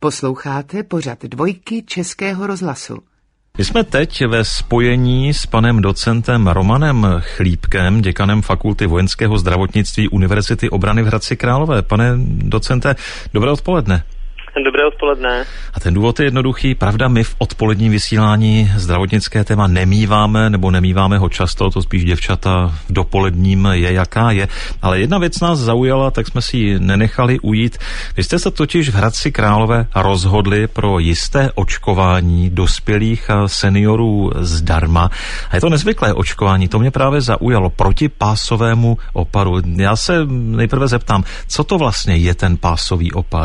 Posloucháte pořad Dvojky Českého rozhlasu. My jsme teď ve spojení s panem docentem Romanem Chlípkem, děkanem Fakulty vojenského zdravotnictví Univerzity obrany v Hradci Králové. Pane docente, dobré odpoledne. Dobré odpoledne. A ten důvod je jednoduchý. Pravda, my v odpoledním vysílání zdravotnické téma nemíváme ho často, to spíš děvčata v dopoledním je jaká je. Ale jedna věc nás zaujala, tak jsme si ji nenechali ujít. Vy jste se totiž v Hradci Králové rozhodli pro jisté očkování dospělých a seniorů zdarma. A je to nezvyklé očkování, to mě právě zaujalo, proti pásovému oparu. Já se nejprve zeptám, co to vlastně je ten pásový opar?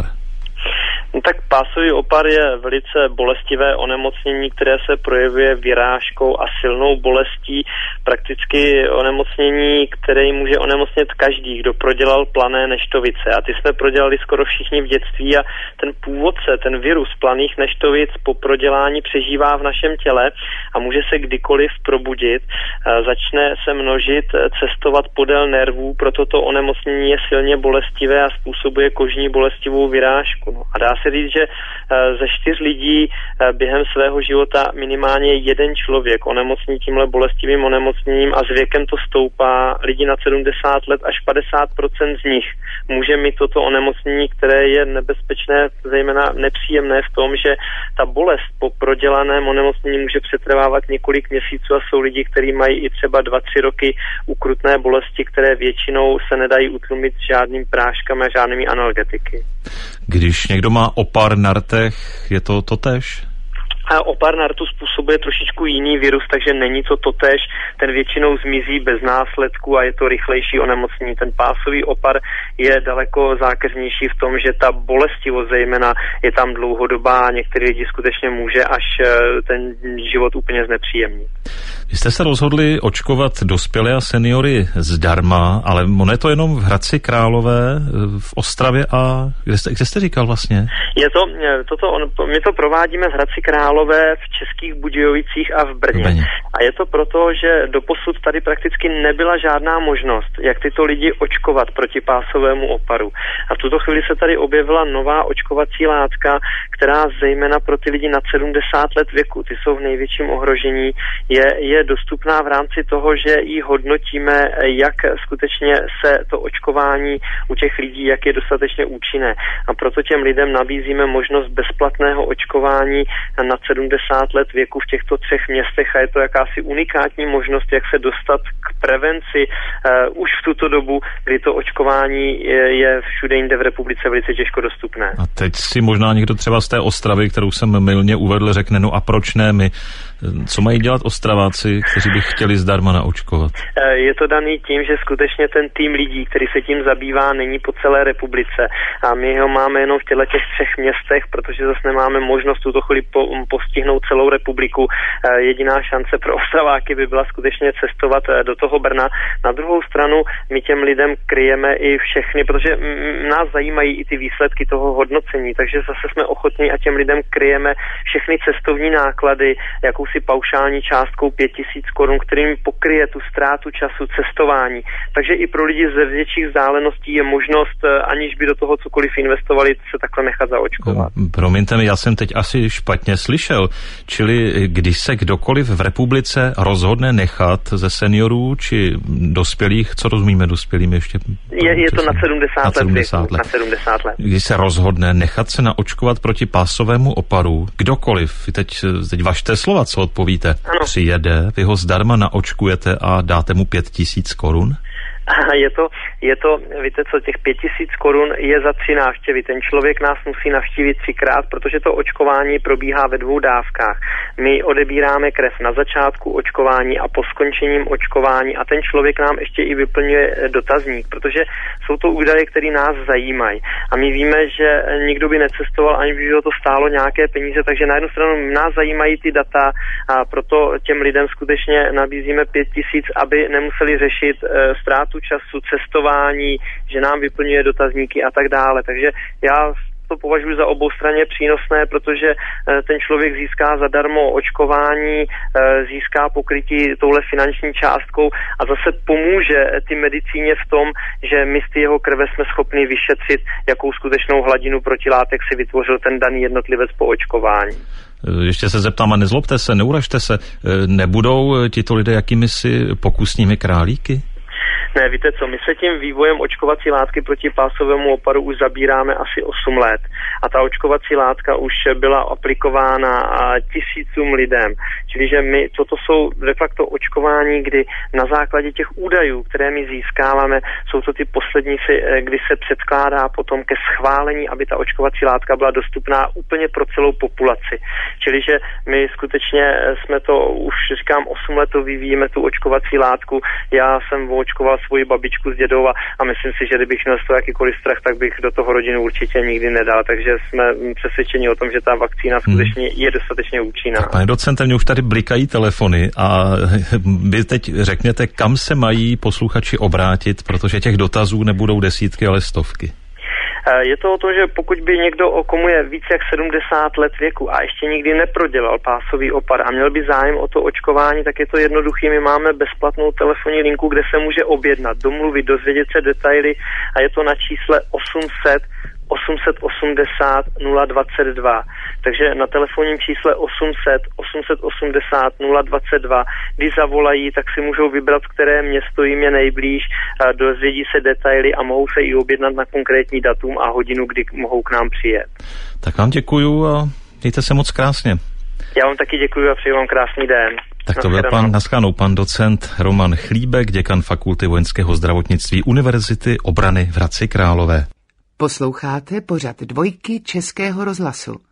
Tak pásový opar je velice bolestivé onemocnění, které se projevuje vyrážkou a silnou bolestí. Prakticky onemocnění, které může onemocnit každý, kdo prodělal plané neštovice. A ty jsme prodělali skoro všichni v dětství a ten původce, ten virus planých neštovic po prodělání přežívá v našem těle a může se kdykoliv probudit. Začne se množit, cestovat podél nervů, proto to onemocnění je silně bolestivé a způsobuje kožní bolestivou vyrážku. A dá se říct, že ze 4 lidí během svého života minimálně jeden člověk onemocní tímhle bolestivým onemocněním a s věkem to stoupá. Lidi nad 70 let až 50% z nich může mít toto onemocnění, které je nebezpečné, zejména nepříjemné v tom, že ta bolest po prodělaném onemocnění může přetrvávat několik měsíců a jsou lidi, kteří mají i třeba 2-3 roky ukrutné bolesti, které většinou se nedají utlumit žádným práškami a žádnými analgetiky. Když někdo má opar na rtech, je to totéž? A opar na rtu způsobuje trošičku jiný virus, takže není to totéž. Ten většinou zmizí bez následků a je to rychlejší onemocnění. Ten pásový opar je daleko zákeřnější v tom, že ta bolestivost zejména je tam dlouhodobá a některý lidi skutečně může až ten život úplně znepříjemnit. Vy jste se rozhodli očkovat dospělé a seniory zdarma, ale ono je to jenom v Hradci Králové, v Ostravě a kde jste říkal vlastně? My to provádíme v Hradci Králové, v Českých Budějovicích a v Brně. A je to proto, že doposud tady prakticky nebyla žádná možnost, jak tyto lidi očkovat proti pásovému oparu. A v tuto chvíli se tady objevila nová očkovací látka, která zejména pro ty lidi nad 70 let věku, ty jsou v největším ohrožení, je dostupná v rámci toho, že ji hodnotíme, jak skutečně se to očkování u těch lidí, jak je dostatečně účinné. A proto těm lidem nabízíme možnost bezplatného očkování nad 70 let věku v těchto 3 městech a je to jakási unikátní možnost, jak se dostat k prevenci už v tuto dobu, kdy to očkování je všude jinde v republice velice těžko dostupné. A teď si možná někdo třeba z té Ostravy, kterou jsem mylně uvedl, řekne, no a proč ne my? Co mají dělat Ostraváci, kteří by chtěli zdarma naočkovat? Je to daný tím, že skutečně ten tým lidí, který se tím zabývá, není po celé republice. A my ho máme jenom v těch 3 městech, protože zase nemáme možnost tuto chvíli postihnout celou republiku. Jediná šance pro Ostraváky by byla skutečně cestovat do toho Brna. Na druhou stranu my těm lidem kryjeme i všechny, protože nás zajímají i ty výsledky toho hodnocení, takže zase jsme ochotní a těm lidem kryjeme všechny cestovní náklady, jakousi paušální částkou 5 000 korun, kterým pokryje tu ztrátu času cestování. Takže i pro lidi ze větších vzdáleností je možnost, aniž by do toho cokoliv investovali, se takhle nechat zaočkovat. Promiňte mi, já jsem teď asi špatně slyšel. Čili když se kdokoliv v republice rozhodne nechat ze seniorů či dospělých, co rozumíme dospělým ještě? Je to na 70 let. Na 70 let. Když se rozhodne nechat se naočkovat proti pásovému oparu, kdokoliv, teď važte slova, co odpovíte, ano. Přijede, vy ho zdarma naočkujete a dáte mu 5 000 korun? Je to, víte co, těch 5 000 korun je za 3 návštěvy. Ten člověk nás musí navštívit 3krát, protože to očkování probíhá ve 2 dávkách. My odebíráme krev na začátku očkování a po skončením očkování a ten člověk nám ještě i vyplňuje dotazník, protože jsou to údaje, které nás zajímají. A my víme, že nikdo by necestoval, ani by to stálo nějaké peníze, takže na jednu stranu nás zajímají ty data a proto těm lidem skutečně nabízíme 5 000, aby nemuseli řešit ztrátu času, cestování, že nám vyplňuje dotazníky a tak dále. Takže já to považuji za oboustranně přínosné, protože ten člověk získá zadarmo očkování, získá pokrytí touhle finanční částkou a zase pomůže ty medicíně v tom, že my z jeho krve jsme schopni vyšetřit, jakou skutečnou hladinu protilátek si vytvořil ten daný jednotlivec po očkování. Ještě se zeptám, a nezlobte se, neuražte se, nebudou tito lidé jakýmisi pokusními králíky? Ne, víte co, my se tím vývojem očkovací látky proti pásovému oparu už zabíráme asi 8 let a ta očkovací látka už byla aplikována tisícům lidem. Čili, že toto jsou de facto očkování, kdy na základě těch údajů, které my získáváme, jsou to ty poslední, kdy se předkládá potom ke schválení, aby ta očkovací látka byla dostupná úplně pro celou populaci. Čili, že my skutečně jsme to už, říkám, 8 let to vyvíjíme, tu očkovací látku. Já jsem očkoval svoji babičku z dědova a myslím si, že kdybych měl z toho jakýkoliv strach, tak bych do toho rodinu určitě nikdy nedal. Takže jsme přesvědčeni o tom, že ta vakcína skutečně je dostatečně účinná. Tak, pane docente, mě už tady blikají telefony a vy teď řekněte, kam se mají posluchači obrátit, protože těch dotazů nebudou desítky, ale stovky. Je to o tom, že pokud by někdo, komu je více jak 70 let věku a ještě nikdy neprodělal pásový opar a měl by zájem o to očkování, tak je to jednoduchý. My máme bezplatnou telefonní linku, kde se může objednat, domluvit, dozvědět se detaily a je to na čísle 880 022. Takže na telefonním čísle 880 022, když zavolají, tak si můžou vybrat, které město jim je nejblíž, dozvědí se detaily a mohou se i objednat na konkrétní datum a hodinu, kdy mohou k nám přijet. Tak vám děkuju a mějte se moc krásně. Já vám taky děkuju a přeji vám krásný den. Tak to byl pan docent Roman Chlíbek, děkan Fakulty vojenského zdravotnictví Univerzity obrany v Hradci Králové. Posloucháte pořad Dvojky Českého rozhlasu.